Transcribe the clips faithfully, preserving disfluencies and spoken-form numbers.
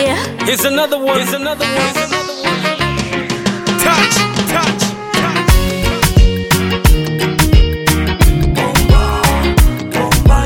Yeah. Here's another one. Here's another one. Here's another one. Touch, touch, touch. Bomba, bomba,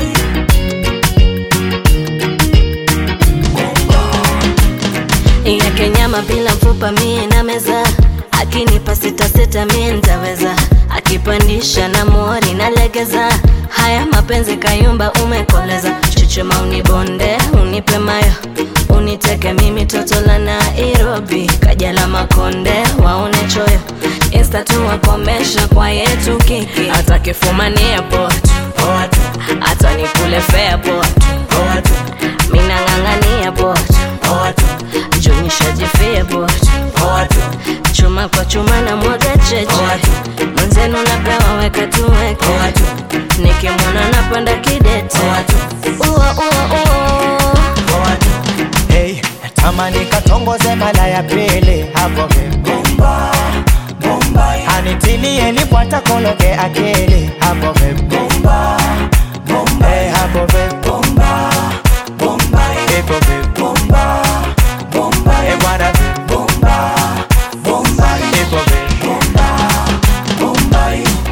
bomba. Yake nyama bila mfupa mie na meza, akinipa sita sita mie nitaweza, akipandisha na mori na legeza. Haya mapenzi kayumba umekoleza, chuchuma unibonde unipe mayo, uniteke mimi toto la Nairobi, Kajala Makonde waone choyo, Insta tu wakomesha kwa yetu kiki. Hata kifumania poa tu, poa tu, hata nikule fair poa tu, poa tu, mina ngangania poa tu, poa tu, junisha jifia poa tu, poa tu, chuma kwa chuma na mwaga cheche, mwenzenu napewa weka tuweke, poa tu, nikimwona napanda kidete, poa tu, uo uo uo, poa tu. Hey, tamani katongoze mala ya pili hapo bomba, bomba. Anitilie lipwata kologe akili hapo bomba, bomba. Hey, hapo bomba, bomba. Hapo bomba, bomba. Hey, bwana bomba, bomba. Hapo bomba, bomba.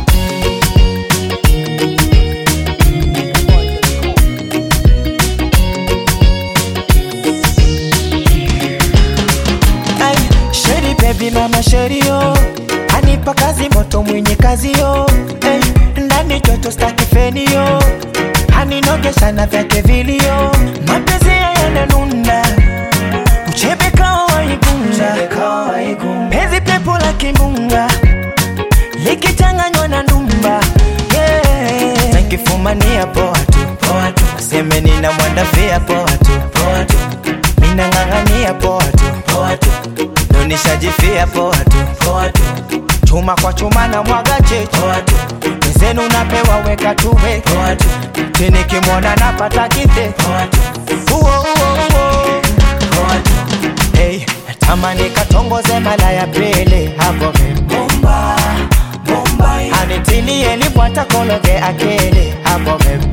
Baby mama sherio, anipa kazi moto mwenye kazi yo, hey, ndani joto staki feni yo, aninogesha na vyake vilio, mapenzi ya yananuna, uchebe kawa waigunga, pezi pepo la kimbunga, likichanganywa na ndumba, yeah. Nakifumania poa tu, poa tu, aseme nina mwandafia poa tu, poa tu, mina ngangania poa tu, poa tu, nishajifia poa tu, poa tu, chuma kwa chuma na mwaga cheche, poa tu, mzenu napewa weka tuwe, poa tu, tini kimona napata kite, poa tu, uo uo uo, poa tu. Hey, tamani katongoze mala ya pili hapo bomba, bomba. Anitilie lipwata kologe akili hapo